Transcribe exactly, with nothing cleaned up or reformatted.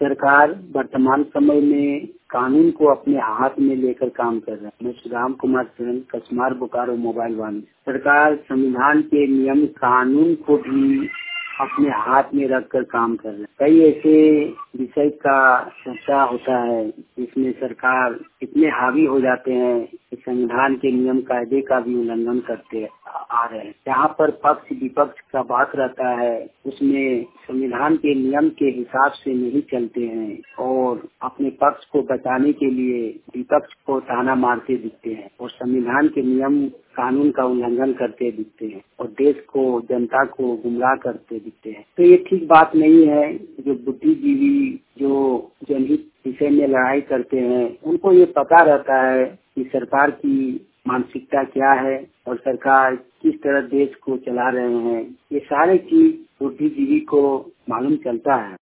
सरकार वर्तमान समय में कानून को अपने हाथ में लेकर काम कर रहा है। मैं सुदाम कुमार सिंह, कसमार बोकारो मोबाइल वन। सरकार संविधान के नियम कानून को भी अपने हाथ में रखकर काम कर रहे हैं। कई ऐसे विषय का चर्चा होता है जिसमें सरकार इतने हावी हो जाते हैं कि संविधान के नियम कायदे का भी उल्लंघन करते आ रहे हैं। जहाँ पर पक्ष विपक्ष का बात रहता है उसमें संविधान के नियम के हिसाब से नहीं चलते हैं और अपने पक्ष को बचाने के लिए विपक्ष को ताना मारते दिखते हैं और संविधान के नियम कानून का उल्लंघन करते दिखते हैं और देश को जनता को गुमराह करते दिखते हैं। तो ये ठीक बात नहीं है। जो बुद्धिजीवी जो जनहित विषय में लड़ाई करते हैं उनको ये पता रहता है कि सरकार की मानसिकता क्या है और सरकार किस तरह देश को चला रहे हैं। ये सारे चीज बुद्धिजीवी को मालूम चलता है।